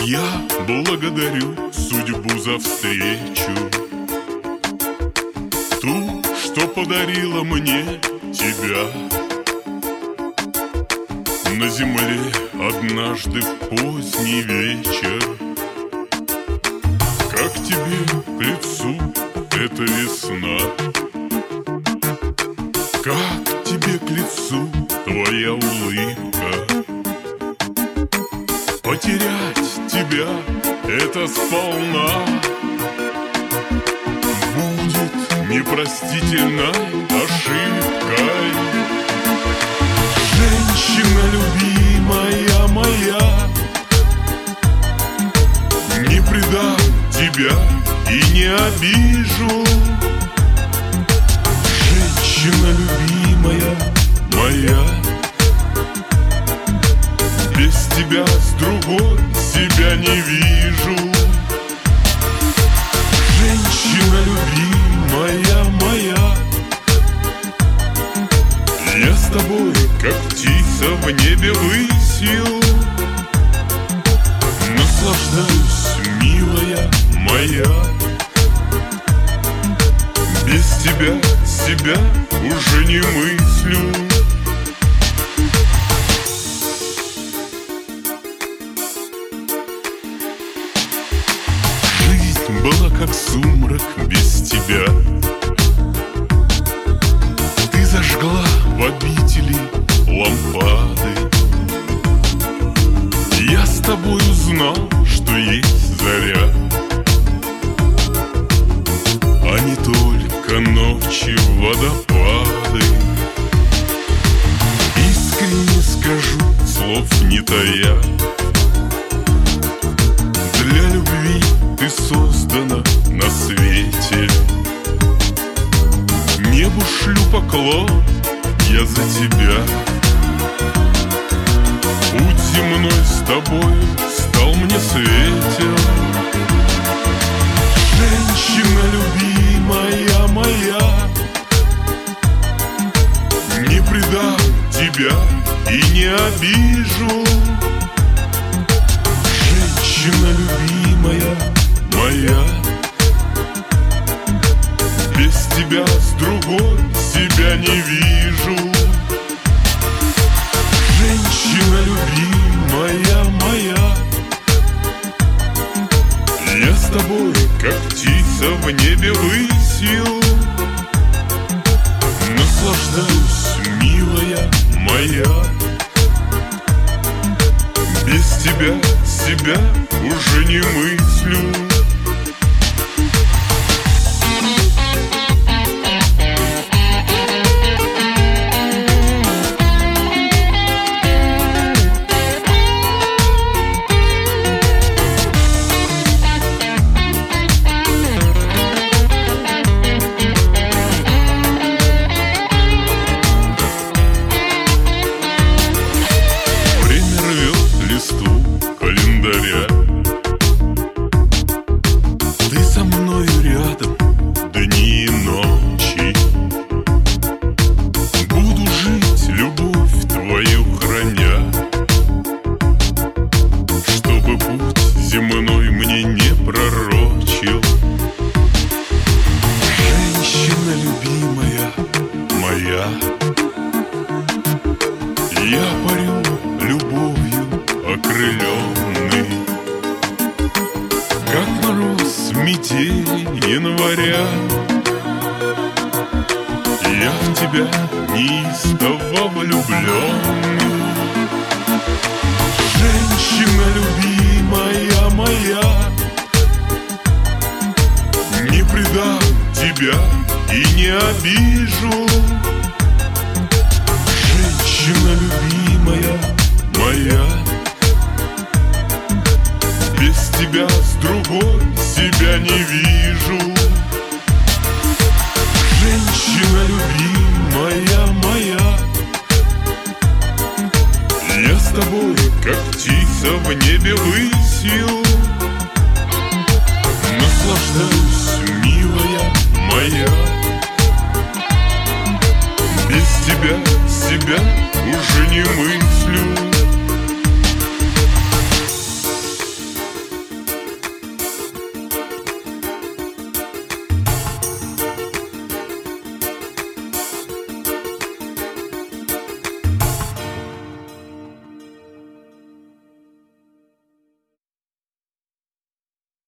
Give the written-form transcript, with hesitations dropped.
Я благодарю судьбу за встречу, ту, что подарила мне тебя. На земле однажды в поздний вечер, как тебе к лицу эта весна, как тебе к лицу твоя улыбка. Потерять тебя — это сполна будет непростительной ошибкой. Женщина любимая моя, не предам тебя и не обижу. Женщина любимая моя, без тебя с другой себя не вижу. Женщина любимая моя, я с тобой, как птица в небе высью, наслаждаюсь, милая моя. Без тебя себя уже не мыслю. Жизнь была как сумрак без тебя. Ты зажгла в обители лампады. Я с тобой узнал, что есть заря, а не только ночи водопады. Искренне скажу, слов не тая, для любви ты создана на свете. Небу шлю поклон я за тебя. Путь земной с тобой стал мне светел. Женщина любимая моя, не предам тебя и не обижу. Женщина любимая моя, без тебя с другой себя не вижу. Женщина любимая моя, я с тобой, как птица в небе высью, наслаждаюсь, милая моя. Без тебя себя уже не мыслю. Календаря. Ты со мною рядом дни и ночи. Буду жить, любовь твою храня, чтобы путь земной мне не пророчил. Женщина любимая моя, я парю любовью окрыленный, как мороз метель января. Я в тебя неистово влюбленный. Женщина любимая моя, не предам тебя и не обижу. Женщина любимая моя, без тебя с другой себя не вижу. Женщина любимая моя, я с тобой, как птица в небе высью, наслаждаюсь, милая моя. Без тебя себя уже не мыслю.